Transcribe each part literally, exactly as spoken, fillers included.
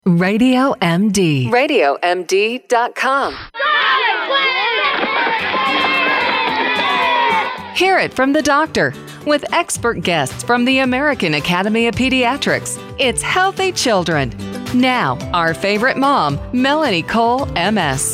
Radio M D. radio M D dot com. Hear it from the doctor with expert guests from the American Academy of Pediatrics. It's Healthy Children. Now, our favorite mom, Melanie Cole, M S.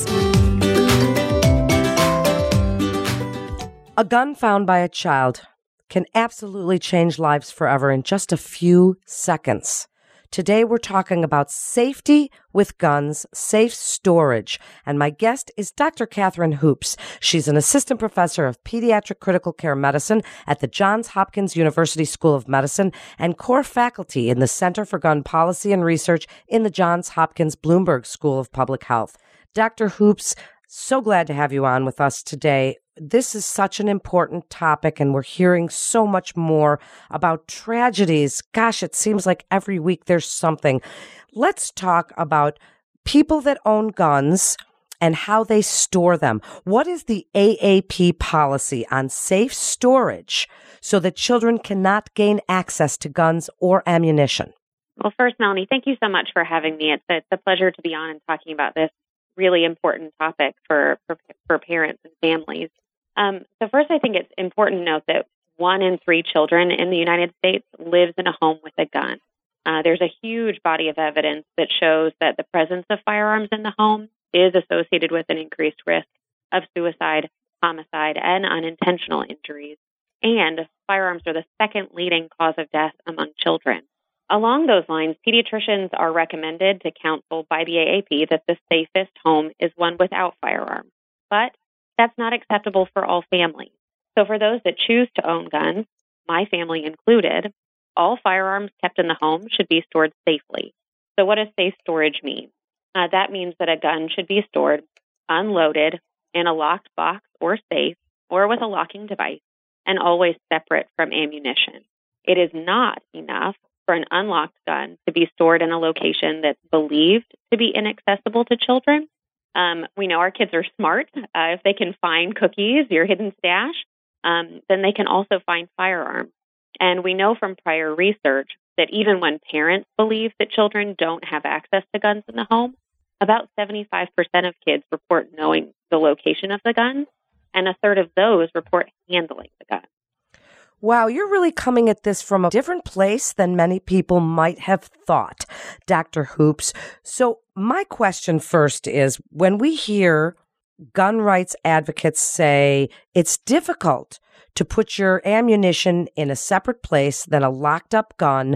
A gun found by a child can absolutely change lives forever in just a few seconds. Today, we're talking about safety with guns, safe storage. And my guest is Doctor Catherine Hoops. She's an assistant professor of pediatric critical care medicine at the Johns Hopkins University School of Medicine and core faculty in the Center for Gun Policy and Research in the Johns Hopkins Bloomberg School of Public Health. Doctor Hoops, so glad to have you on with us today. This is such an important topic, and we're hearing so much more about tragedies. Gosh, it seems like every week there's something. Let's talk about people that own guns and how they store them. What is the A A P policy on safe storage so that children cannot gain access to guns or ammunition? Well, first, Melanie, thank you so much for having me. It's a, it's a pleasure to be on and talking about this really important topic for, for, for parents and families. Um, so first, I think it's important to note that one in three children in the United States lives in a home with a gun. Uh, there's a huge body of evidence that shows that the presence of firearms in the home is associated with an increased risk of suicide, homicide, and unintentional injuries. And firearms are the second leading cause of death among children. Along those lines, pediatricians are recommended to counsel by the A A P that the safest home is one without firearms. But that's not acceptable for all families. So for those that choose to own guns, my family included, all firearms kept in the home should be stored safely. So what does safe storage mean? Uh, that means that a gun should be stored unloaded in a locked box or safe or with a locking device and always separate from ammunition. It is not enough for an unlocked gun to be stored in a location that's believed to be inaccessible to children. Um, we know our kids are smart. Uh, if they can find cookies, your hidden stash, um, then they can also find firearms. And we know from prior research that even when parents believe that children don't have access to guns in the home, about seventy-five percent of kids report knowing the location of the gun, and a third of those report handling the gun. Wow, you're really coming at this from a different place than many people might have thought, Doctor Hoops. So my question first is, when we hear gun rights advocates say it's difficult to put your ammunition in a separate place than a locked up gun,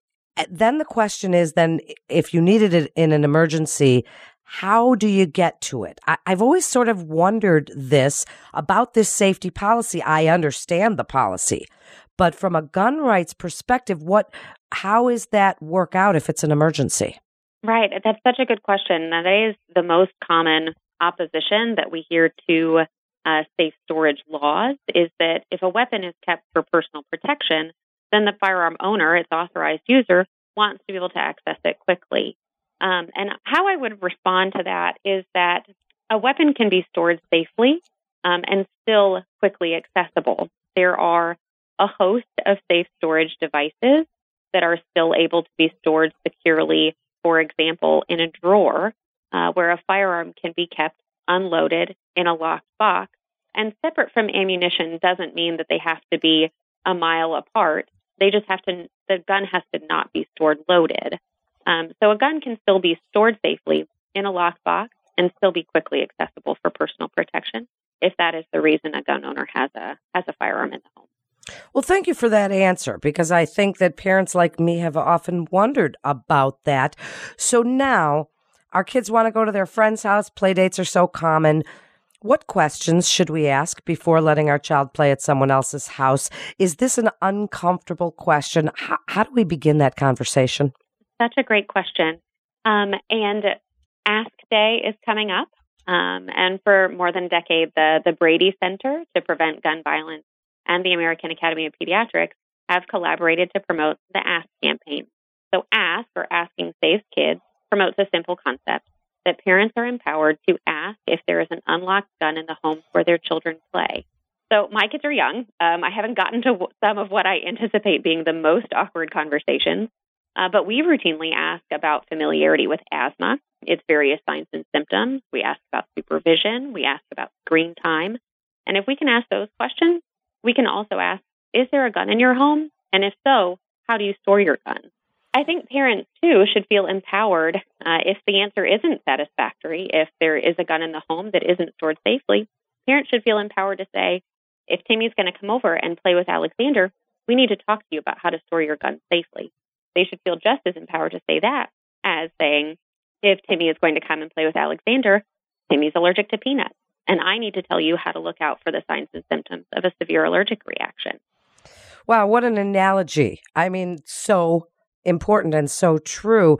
then the question is, then if you needed it in an emergency, how do you get to it? I, I've always sort of wondered this about this safety policy. I understand the policy, but from a gun rights perspective, what, how is that work out if it's an emergency? Right. That's such a good question. That is the most common opposition that we hear to uh, safe storage laws, is that if a weapon is kept for personal protection, then the firearm owner, its authorized user, wants to be able to access it quickly. Um, and how I would respond to that is that a weapon can be stored safely um, and still quickly accessible. There are a host of safe storage devices that are still able to be stored securely, for example, in a drawer uh, where a firearm can be kept unloaded in a locked box. And separate from ammunition doesn't mean that they have to be a mile apart. They just have to, the gun has to not be stored loaded. Um, so a gun can still be stored safely in a locked box and still be quickly accessible for personal protection if that is the reason a gun owner has a has a firearm in the home. Well, thank you for that answer, because I think that parents like me have often wondered about that. So now our kids want to go to their friend's house. Play dates are so common. What questions should we ask before letting our child play at someone else's house? Is this an uncomfortable question? How, how do we begin that conversation? Such a great question. Um, and Ask Day is coming up. Um, and for more than a decade, the, the Brady Center to Prevent Gun Violence and the American Academy of Pediatrics have collaborated to promote the Ask campaign. So Ask, or Asking Safe Kids, promotes a simple concept that parents are empowered to ask if there is an unlocked gun in the homes where their children play. So my kids are young. Um, I haven't gotten to w- some of what I anticipate being the most awkward conversations. Uh, but we routinely ask about familiarity with asthma, its various signs and symptoms. We ask about supervision. We ask about screen time. And if we can ask those questions, we can also ask, is there a gun in your home? And if so, how do you store your gun? I think parents, too, should feel empowered uh, if the answer isn't satisfactory. If there is a gun in the home that isn't stored safely, parents should feel empowered to say, if Timmy's going to come over and play with Alexander, we need to talk to you about how to store your gun safely. They should feel just as empowered to say that as saying, if Timmy is going to come and play with Alexander, Timmy's allergic to peanuts, and I need to tell you how to look out for the signs and symptoms of a severe allergic reaction. Wow, what an analogy. I mean, so important and so true.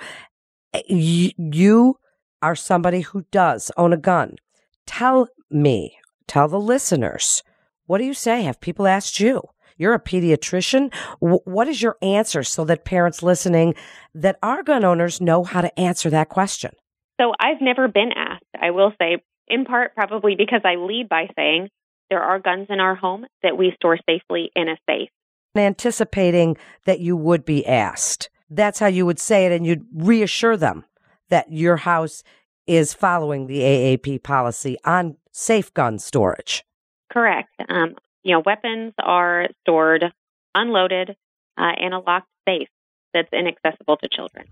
Y- You are somebody who does own a gun. Tell me, tell the listeners, what do you say? Have people asked you? You're a pediatrician. W- what is your answer so that parents listening that are gun owners know how to answer that question? So I've never been asked, I will say, in part probably because I lead by saying there are guns in our home that we store safely in a safe. Anticipating that you would be asked. That's how you would say it, and you'd reassure them that your house is following the A A P policy on safe gun storage. Correct. Um, you know, weapons are stored unloaded uh, in a locked safe that's inaccessible to children.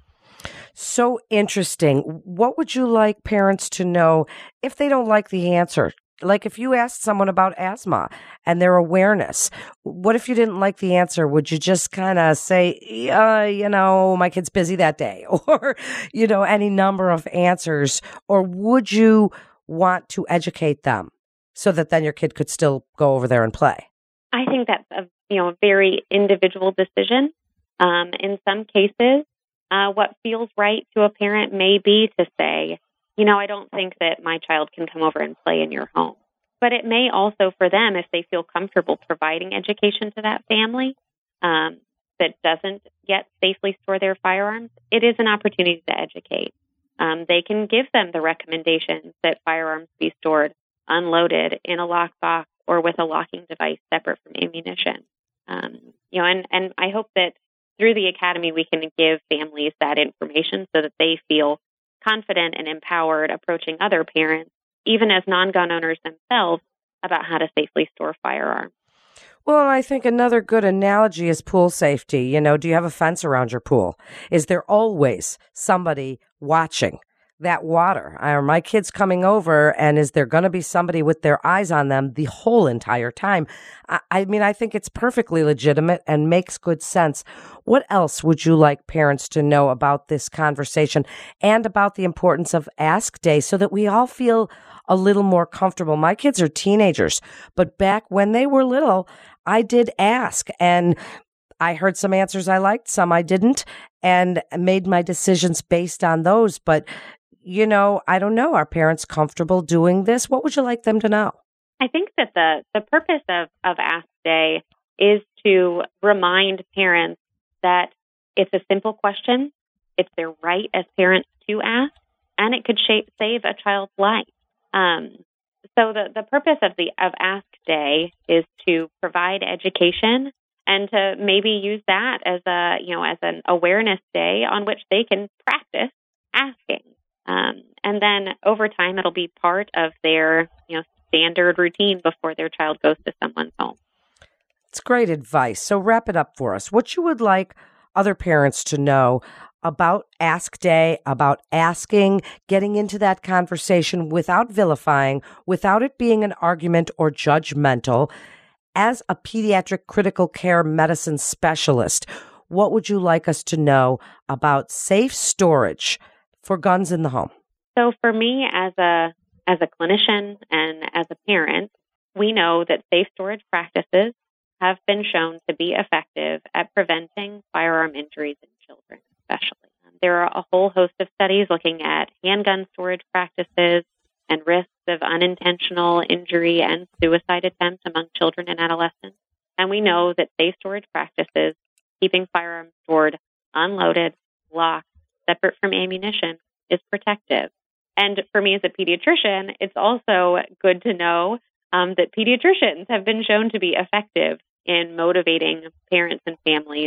So interesting. What would you like parents to know if they don't like the answer? Like if you asked someone about asthma and their awareness, what if you didn't like the answer? Would you just kind of say, uh, you know, my kid's busy that day, or, you know, any number of answers? Or would you want to educate them so that then your kid could still go over there and play? I think that's a you know very individual decision. Um, in some cases, uh, what feels right to a parent may be to say, you know, I don't think that my child can come over and play in your home. But it may also, for them, if they feel comfortable providing education to that family um, that doesn't yet safely store their firearms, it is an opportunity to educate. Um, they can give them the recommendations that firearms be stored unloaded in a lockbox or with a locking device separate from ammunition. Um, you know, and, and I hope that through the Academy we can give families that information so that they feel confident and empowered approaching other parents, even as non-gun owners themselves, about how to safely store firearms. Well, I think another good analogy is pool safety. You know, do you have a fence around your pool? Is there always somebody watching that water? Are my kids coming over, and is there going to be somebody with their eyes on them the whole entire time? I, I mean, I think it's perfectly legitimate and makes good sense. What else would you like parents to know about this conversation and about the importance of Ask Day so that we all feel a little more comfortable? My kids are teenagers, but back when they were little, I did ask, and I heard some answers I liked, some I didn't, and made my decisions based on those. But you know, I don't know. Are parents comfortable doing this? What would you like them to know? I think that the, the purpose of, of Ask Day is to remind parents that it's a simple question. It's their right as parents to ask, and it could shape, save a child's life. Um, so the, the purpose of the of Ask Day is to provide education and to maybe use that as a you know as an awareness day on which they can practice asking. Um, and then over time, it'll be part of their, you know, standard routine before their child goes to someone's home. It's great advice. So wrap it up for us. What you would like other parents to know about Ask Day, about asking, getting into that conversation without vilifying, without it being an argument or judgmental. As a pediatric critical care medicine specialist, what would you like us to know about safe storage for guns in the home? So for me, as a as a clinician and as a parent, we know that safe storage practices have been shown to be effective at preventing firearm injuries in children, especially. Um, there are a whole host of studies looking at handgun storage practices and risks of unintentional injury and suicide attempts among children and adolescents. And we know that safe storage practices, keeping firearms stored unloaded, locked, separate from ammunition, is protective. And for me as a pediatrician, it's also good to know um, that pediatricians have been shown to be effective in motivating parents and families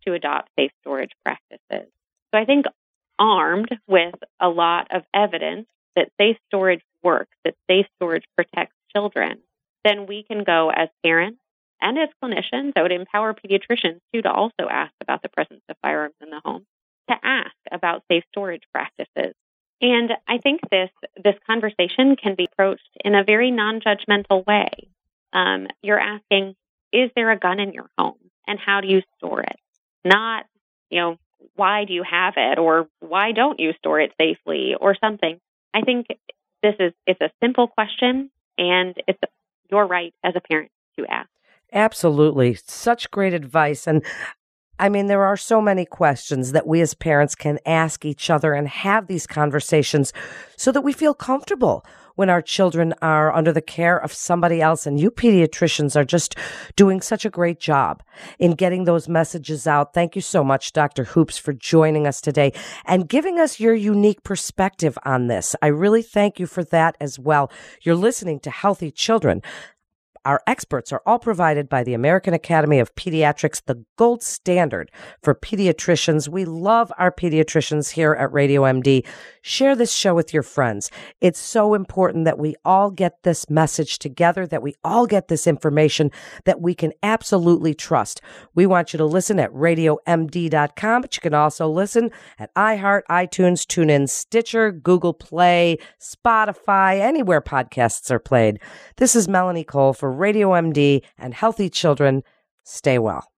to adopt safe storage practices. So I think armed with a lot of evidence that safe storage works, that safe storage protects children, then we can go as parents and as clinicians. I would empower pediatricians too to also ask about the presence of firearms in the home, to ask about safe storage practices. And I think this this conversation can be approached in a very non-judgmental way. Um, you're asking, is there a gun in your home, and how do you store it? Not, you know, why do you have it, or why don't you store it safely, or something. I think this is it's a simple question, and it's your right as a parent to ask. Absolutely. Such great advice. And I mean, there are so many questions that we as parents can ask each other and have these conversations so that we feel comfortable when our children are under the care of somebody else. And you pediatricians are just doing such a great job in getting those messages out. Thank you so much, Doctor Hoops, for joining us today and giving us your unique perspective on this. I really thank you for that as well. You're listening to Healthy Children. Our experts are all provided by the American Academy of Pediatrics, the gold standard for pediatricians. We love our pediatricians here at Radio M D. Share this show with your friends. It's so important that we all get this message together, that we all get this information that we can absolutely trust. We want you to listen at radio m d dot com, but you can also listen at iHeart, iTunes, TuneIn, Stitcher, Google Play, Spotify, anywhere podcasts are played. This is Melanie Cole for Radio M D and Healthy Children. Stay well.